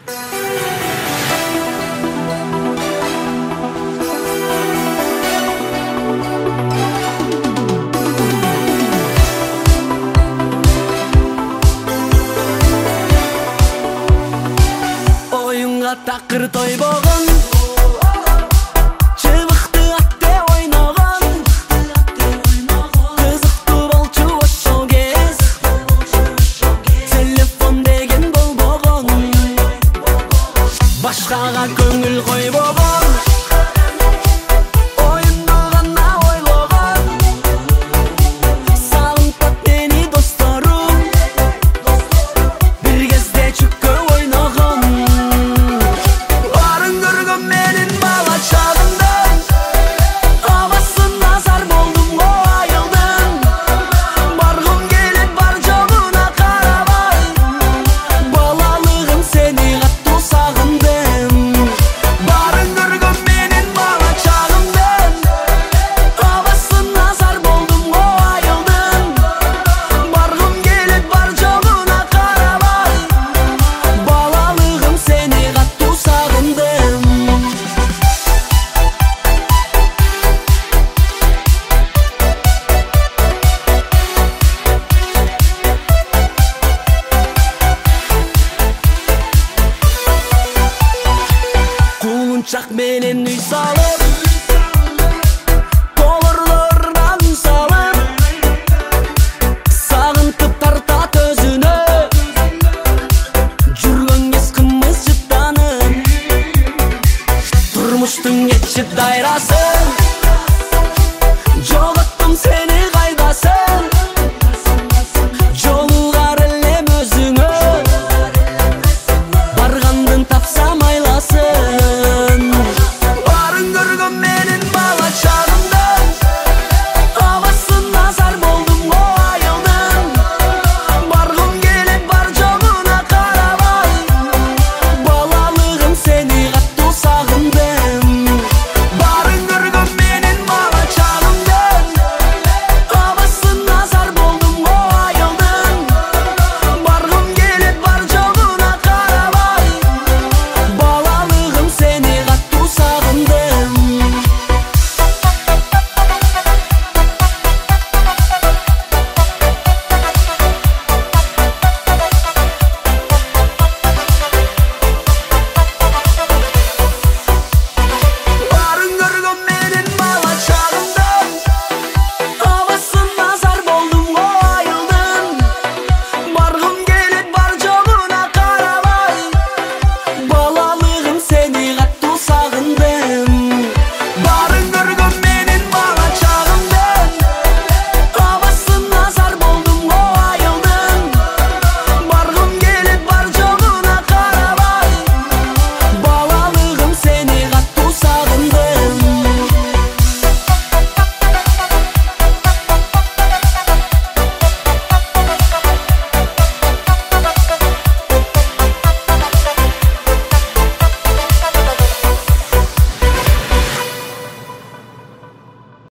Такыр той болгон, чыбыкты атте ойногон, кызыктуу болчу ошол кез, телефон деген болбогон, башкага көңүл койбогон, оюнду гана ойлогон, сагынтат мени досторум, бир кезде чүккө ойногон. Менин бала чагымдан абасын назар болдум го айылдын, баргым келип бар жогуна карабай, балалыгым сени каттуу сагындым. Барын көргөн менин бала чагымдан абасын назар болдум го айылдын, баргым келип бар жогуна карабай, балалыгым сени каттуу сагындым. Кулунчак менен үй салып, колорлордан салып, сагынтып тартат өзүнө, жүргөн кез кымыз жыттанып, турмуштун кетчи дайрасын